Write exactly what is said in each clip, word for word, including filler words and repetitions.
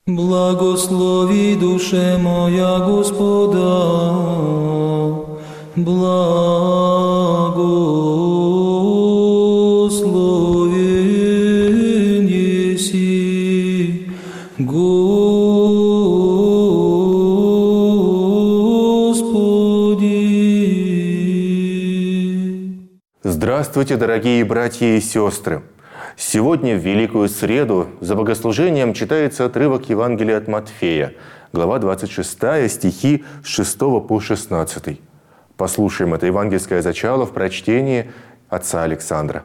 Благослови, душе моя, Господа, благословен еси, Господи. Здравствуйте, дорогие братья и сестры! Сегодня, в Великую Среду, за богослужением читается отрывок Евангелия от Матфея, глава двадцать шестая, стихи с шестого по шестнадцатый. Послушаем это евангельское зачало в прочтении отца Александра.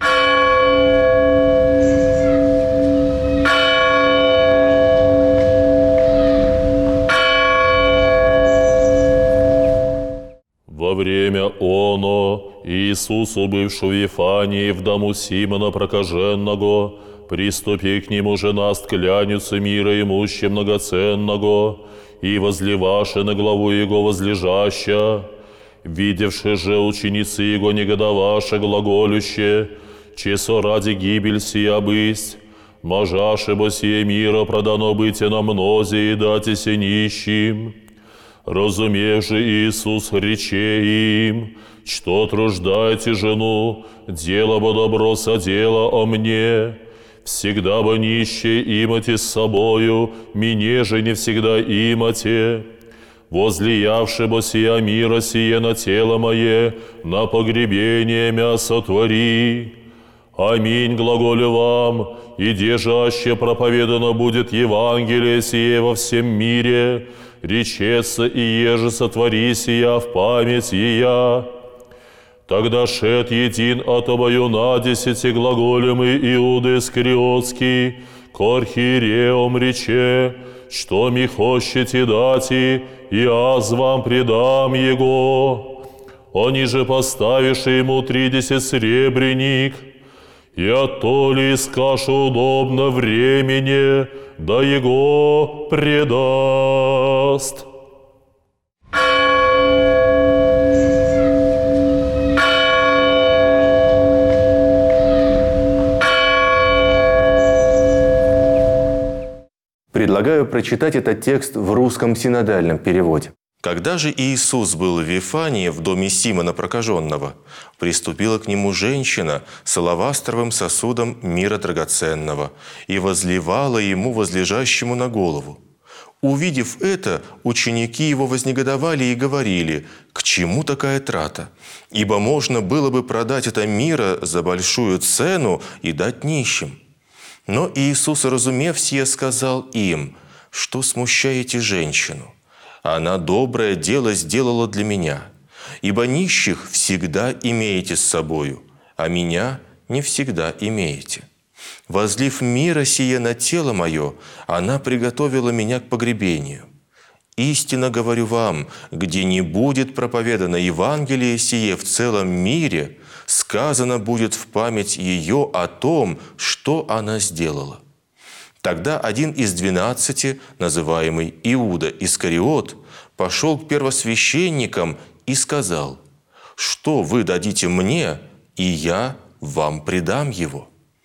Во время оно Иисус, убывший в Вифании в дому Симона Прокаженного, приступи к нему жена склянницы мира имуща многоценного, и возливаши на главу его возлежаща, видевши же ученицы его негодоваше глаголюще, чесо ради гибель сия бысть, можаше бо сие мира продано быть и на мнозе и датися нищим. Разумевши Иисус рече им, что труждайте жену, дело бы добро содела о мне, всегда бы нищие имате с собою, мне же не всегда имате. Возлиявши бы сия мира сие на тело мое, на погребение мясо твори. Аминь, глаголю вам, и дежаще проповедано будет Евангелие сие во всем мире, речется и еже сотвори сия в память ея. Тогда шед един от обою на десяти глаголемый Иуда Искариотский, к архиереям рече, что ми хочете дати, и аз вам предам его. Они же поставиши ему тридесять сребреник, и то ли скажу удобно времени, да его предаст. Предлагаю прочитать этот текст в русском синодальном переводе. «Когда же Иисус был в Вифании, в доме Симона Прокаженного, приступила к нему женщина с алавастровым сосудом мира драгоценного и возливала ему возлежащему на голову. Увидев это, ученики его вознегодовали и говорили: «К чему такая трата? Ибо можно было бы продать это мира за большую цену и дать нищим». Но Иисус, разумев сие, сказал им: «Что смущаете женщину? Она доброе дело сделала для меня, ибо нищих всегда имеете с собою, а меня не всегда имеете. Возлив мира сие на тело мое, она приготовила меня к погребению. Истинно говорю вам, где не будет проповедано Евангелие сие в целом мире, сказано будет в память ее о том, что она сделала». Тогда один из двенадцати, называемый Иуда Искариот, пошел к первосвященникам и сказал: «Что вы дадите мне, и я вам предам его».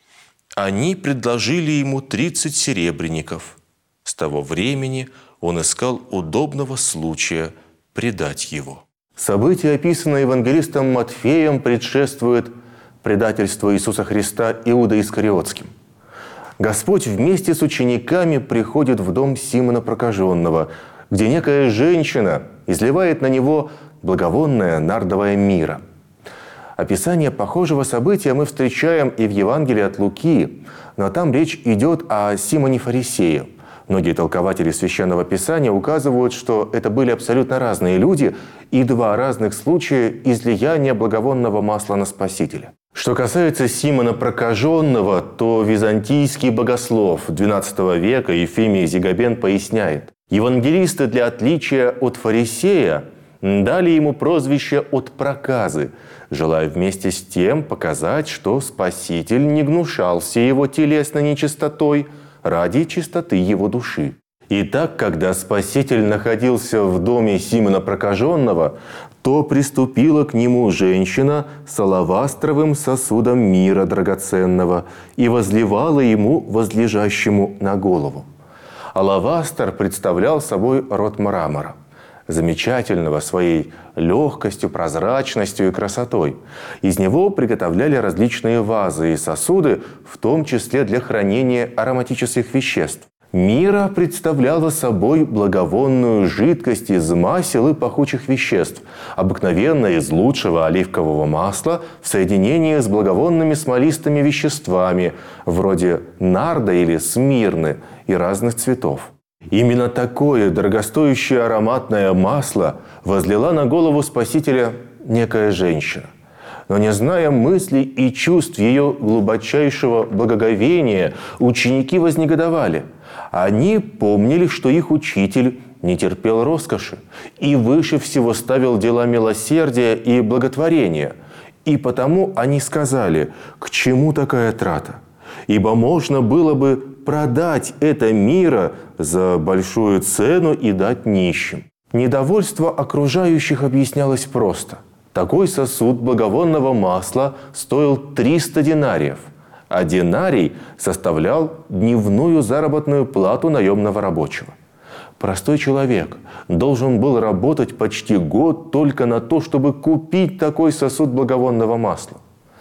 Они предложили ему тридцать серебряников. С того времени он искал удобного случая предать его. Событие, описанное евангелистом Матфеем, предшествует предательству Иисуса Христа Иудой Искариотским. Господь вместе с учениками приходит в дом Симона Прокаженного, где некая женщина изливает на него благовонное нардовое миро. Описание похожего события мы встречаем и в Евангелии от Луки, но там речь идет о Симоне Фарисее. Многие толкователи Священного Писания указывают, что это были абсолютно разные люди и два разных случая излияния благовонного масла на Спасителя. Что касается Симона Прокаженного, то византийский богослов двенадцатого века Ефимий Зигабен поясняет: евангелисты для отличия от фарисея дали ему прозвище «от проказы», желая вместе с тем показать, что Спаситель не гнушался его телесной нечистотой ради чистоты его души. Итак, когда Спаситель находился в доме Симона Прокаженного, то приступила к нему женщина с алавастровым сосудом мира драгоценного и возливала ему возлежащему на голову. Алавастр представлял собой род мрамора, замечательного своей легкостью, прозрачностью и красотой. Из него приготовляли различные вазы и сосуды, в том числе для хранения ароматических веществ. Мира представляла собой благовонную жидкость из масел и пахучих веществ, обыкновенно из лучшего оливкового масла в соединении с благовонными смолистыми веществами, вроде нарда или смирны и разных цветов. Именно такое дорогостоящее ароматное масло возлила на голову Спасителя некая женщина. Но не зная мыслей и чувств ее глубочайшего благоговения, ученики вознегодовали. Они помнили, что их учитель не терпел роскоши и выше всего ставил дела милосердия и благотворения. И потому они сказали: «К чему такая трата? Ибо можно было бы продать это мира за большую цену и дать нищим». Недовольство окружающих объяснялось просто. Такой сосуд благовонного масла стоил триста динариев, а динарий составлял дневную заработную плату наемного рабочего. Простой человек должен был работать почти год только на то, чтобы купить такой сосуд благовонного масла.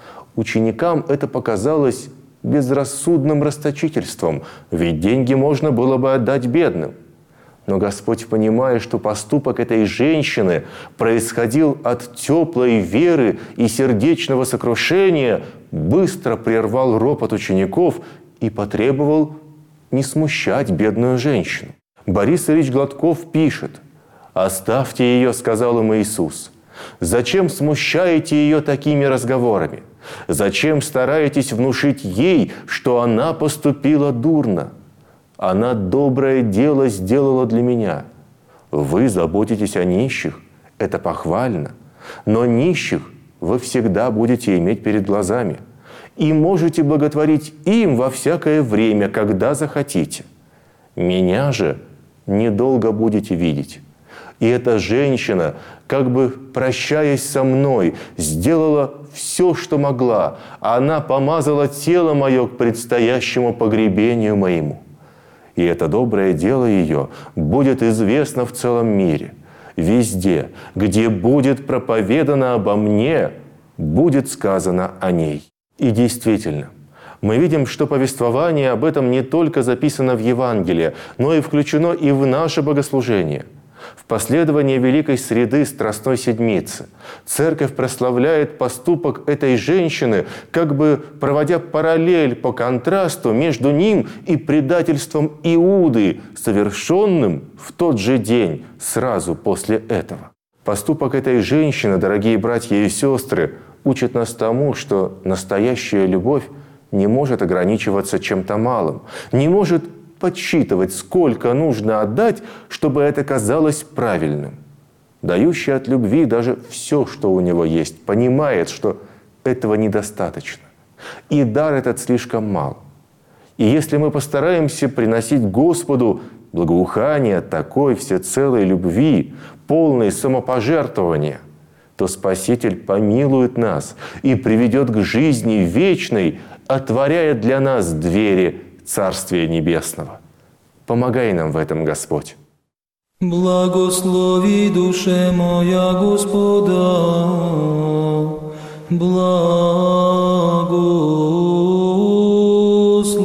Ученикам это показалось безрассудным расточительством, ведь деньги можно было бы отдать бедным. Но Господь, понимая, что поступок этой женщины происходил от теплой веры и сердечного сокрушения, быстро прервал ропот учеников и потребовал не смущать бедную женщину. Борис Ильич Гладков пишет: «Оставьте ее, — сказал им Иисус. Зачем смущаете ее такими разговорами? Зачем стараетесь внушить ей, что она поступила дурно? Она доброе дело сделала для меня. Вы заботитесь о нищих, это похвально, но нищих вы всегда будете иметь перед глазами и можете благотворить им во всякое время, когда захотите. Меня же недолго будете видеть». И эта женщина, как бы прощаясь со мной, сделала все, что могла. Она помазала тело мое к предстоящему погребению моему. И это доброе дело ее будет известно в целом мире. Везде, где будет проповедано обо мне, будет сказано о ней. И действительно, мы видим, что повествование об этом не только записано в Евангелии, но и включено и в наше богослужение. В последовании Великой Среды Страстной Седмицы Церковь прославляет поступок этой женщины, как бы проводя параллель по контрасту между ним и предательством Иуды, совершенным в тот же день, сразу после этого. Поступок этой женщины, дорогие братья и сестры, учит нас тому, что настоящая любовь не может ограничиваться чем-то малым, не может подсчитывать, сколько нужно отдать, чтобы это казалось правильным. Дающий от любви даже все, что у него есть, понимает, что этого недостаточно. И дар этот слишком мал. И если мы постараемся приносить Господу благоухание такой всецелой любви, полной самопожертвования, то Спаситель помилует нас и приведет к жизни вечной, отворяя для нас двери Царствия Небесного. Помогай нам в этом, Господь. Благослови душе моя Господа,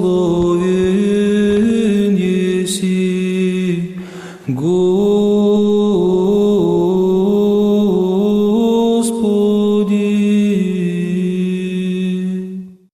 благословен еси, Господи.